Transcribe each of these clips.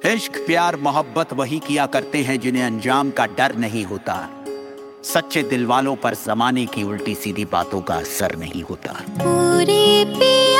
इश्क प्यार मोहब्बत वही किया करते हैं जिन्हें अंजाम का डर नहीं होता। सच्चे दिल वालों पर जमाने की उल्टी सीधी बातों का असर नहीं होता। पूरे पिया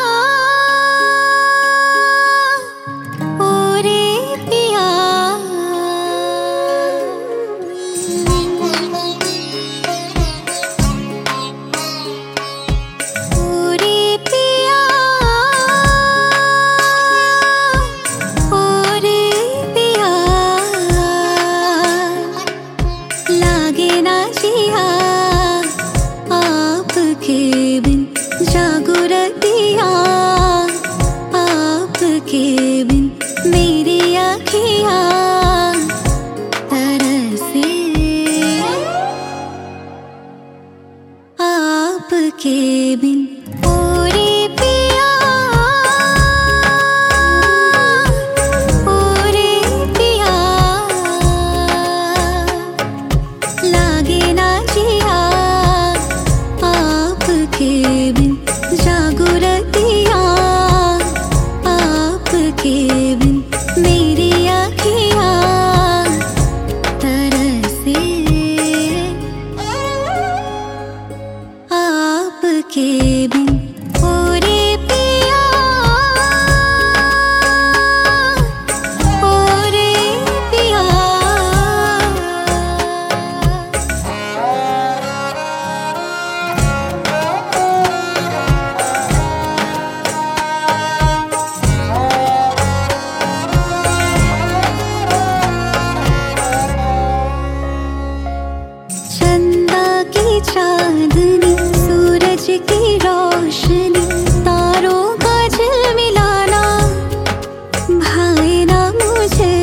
के बिन पूरे पिया लागे ना जिया आपके बिन जागो रतिया आपके बिन मेरी आँखियाँ तरसे आपके बिन पूरे पिया पूरे पिया। चंदा की चांदनी सूरज की रोशनी तारों का झिलमिलाना भाए ना मुझे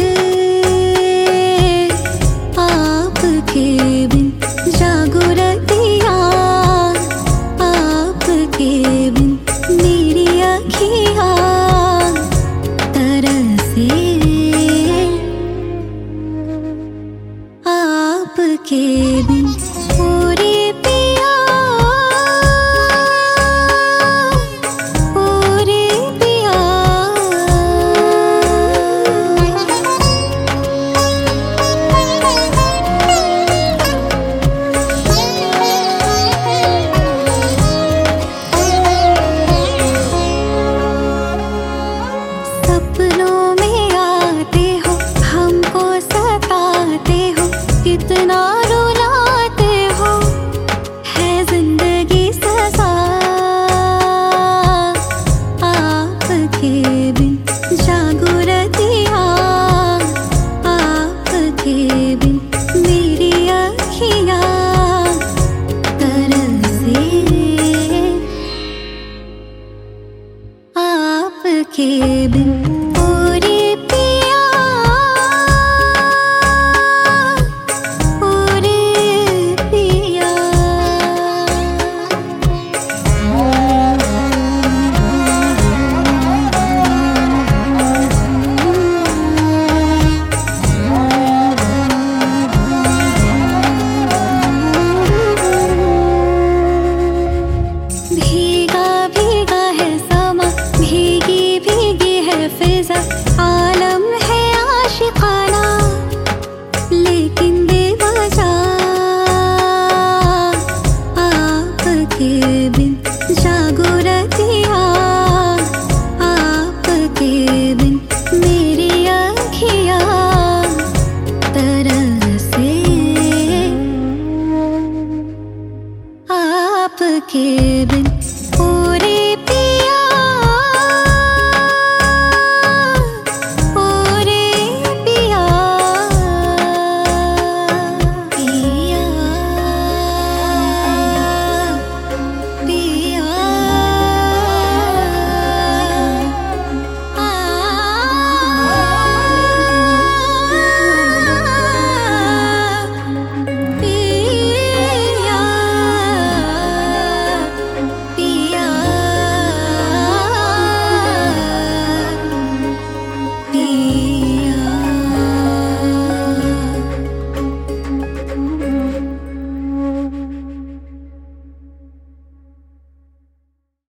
आपके बिन जागो रतिया आपके बिन मेरी आँखियाँ तरसे आपके बिन पूरे पिया पूरे पिया। सपनों में आते हो हमको सताते हो कितना रुलाते हो है जिंदगी सजा आपके बिन जागो रतिया आपके बिन मेरी आँखियाँ तरसे आपके बिन।